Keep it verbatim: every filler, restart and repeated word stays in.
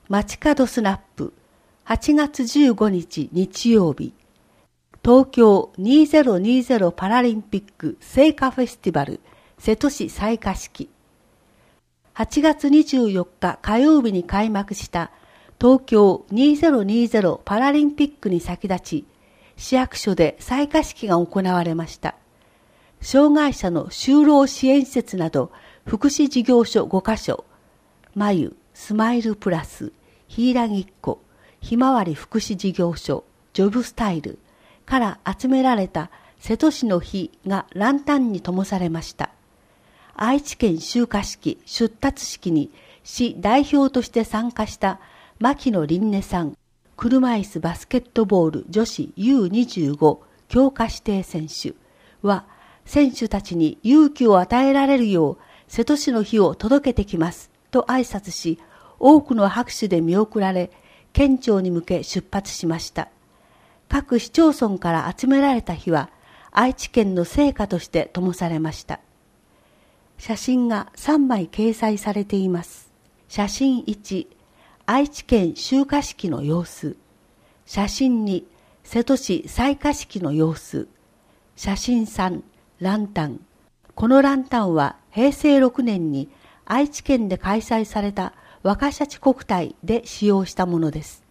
街角スナップはちがつじゅうごにち日曜日、東京にせんにじゅうパラリンピック聖火フェスティバル瀬戸市採火式。はちがつにじゅうよっか火曜日に開幕した東京にせんにじゅうパラリンピックに先立ち、市役所で採火式が行われました。障害者の就労支援施設など福祉事業所ごかしょ、まゆ、スマイルプラス、ひいらぎっこ、ひまわり福祉事業所、ジョブスタイルから集められた瀬戸市の火がランタンに灯されました。愛知県集火式出立式に市代表として参加した牧野凛音さん、車椅子バスケットボール女子 ユーにじゅうご 強化指定選手は、選手たちに勇気を与えられるよう瀬戸市の火を届けてきますと挨拶し、多くの拍手で見送られ、県庁に向け出発しました。各市町村から集められた火は愛知県の聖火として灯されました。写真がさんまい掲載されています。写真いち、愛知県集火式の様子。写真に、瀬戸市採火式の様子。写真さん、ランタン。このランタンはへいせいろくねんに愛知県で開催された若シャチ国体で使用したものです。